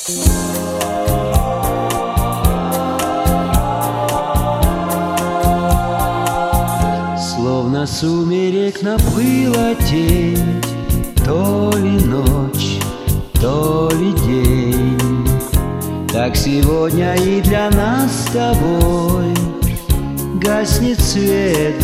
Словно сумерек наплыла тень, то ли ночь, то ли день. Так сегодня и для нас с тобой гаснет свет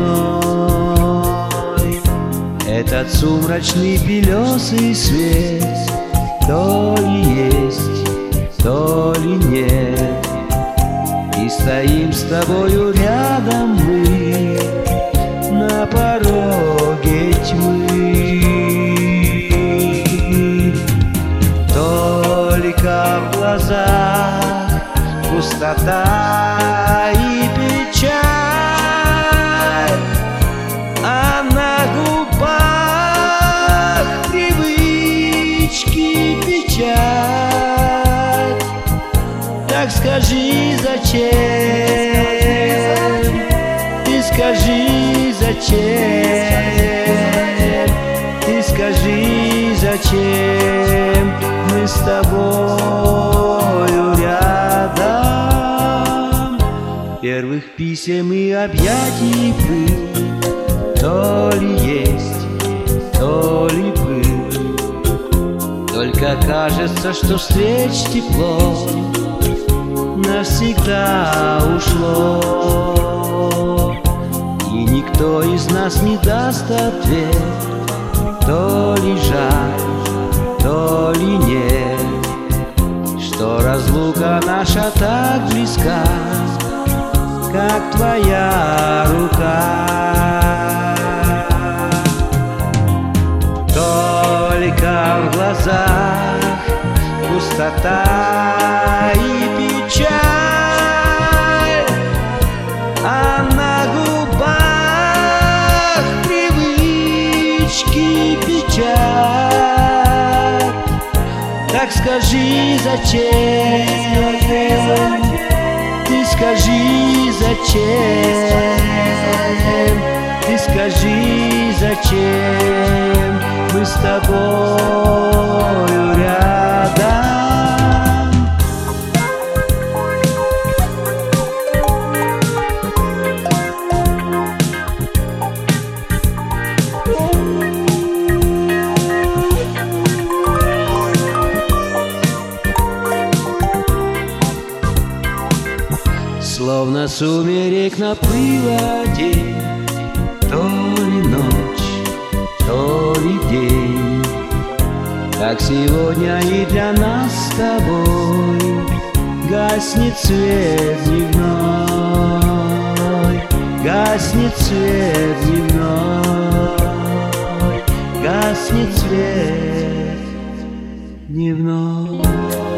земной. Этот сумрачный белесый свет то ли есть, то ли нет. И стоим с тобою рядом мы на пороге тьмы. Только в глазах пустота и печаль, а на губах привычки печаль. Так скажи, зачем? Ты скажи, зачем? Ты скажи, зачем мы с тобою рядом? Первых писем и объятий пыл то ли есть, то ли был. Только кажется, что встреч тепло навсегда ушло, и никто из нас не даст ответ, то ли жаль, то ли нет, что разлука наша так близка, как твоя рука. Только в глазах пустота и печаль, а на губах привычки печаль. Так скажи, зачем? Ты скажи, зачем? Ты скажи, зачем мы с тобою рядом? Словно сумерек наплыла день, то ли ночь, то ли день. Так сегодня и для нас с тобой гаснет свет дневной, гаснет свет дневной, гаснет свет дневной.